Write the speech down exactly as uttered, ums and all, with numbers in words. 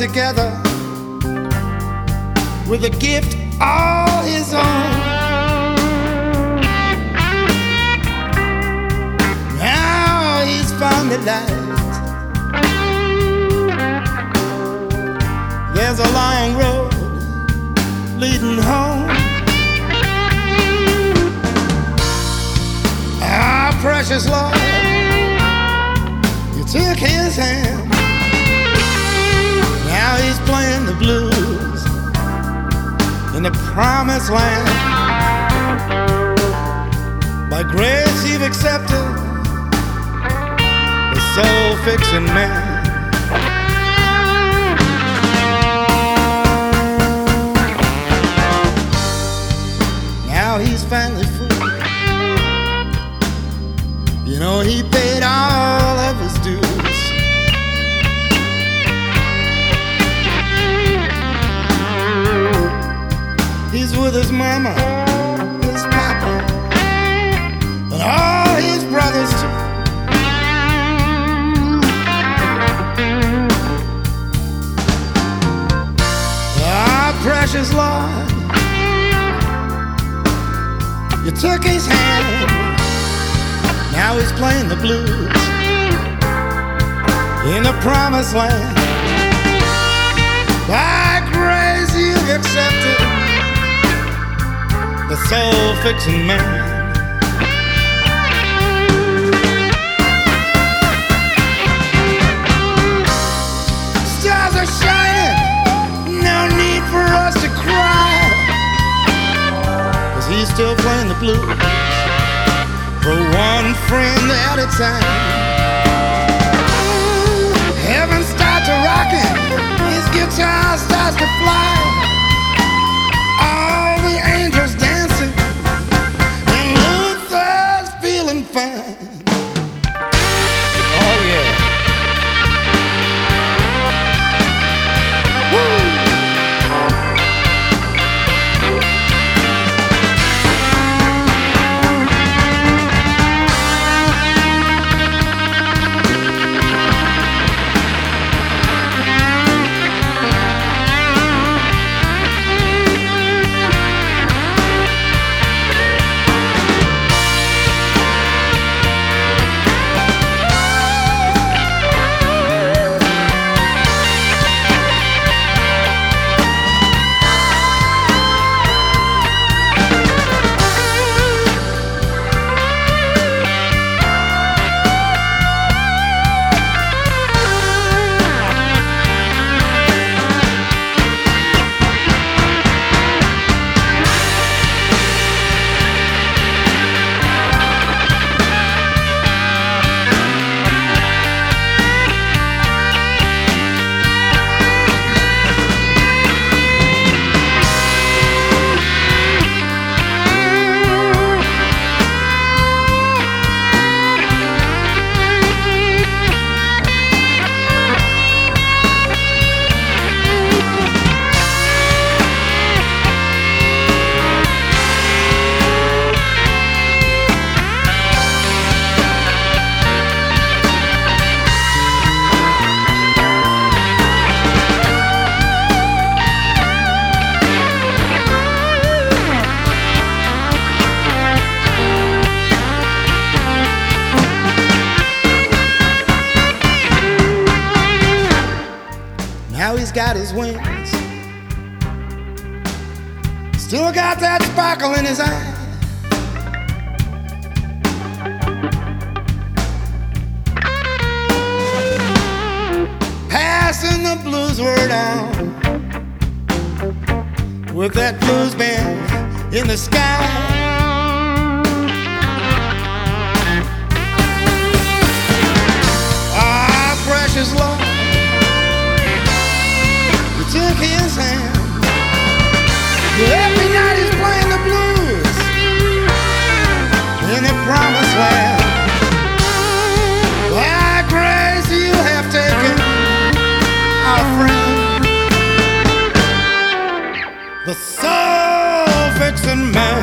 together with a gift all his own. Now he's found the light. There's a long road leading home. Our precious Lord, you took his hand. Now he's playing the blues in the promised land. By grace you've accepted the soul-fixing man. Now he's finally free. You know, he paid all of his dues. He's with his mama, his papa, and all his brothers too. Our precious Lord, you took his hand. Now he's playing the blues in the promised land. By grace you've accepted the soul-fixing man. Stars are shining, no need for us to cry, 'cause he's still playing the blues for one friend at a time. Heaven starts to rockin', his guitar starts to fly. All the angels dancing, and Luther's feeling fine. Oh yeah. Woo! Now he's got his wings, still got that sparkle in his eye. Passing the blues word on with that blues band in the sky. Our precious Lord, took his hand. Every night he's playing the blues in the promised land. By grace you have taken our friend, the soul-fixing man.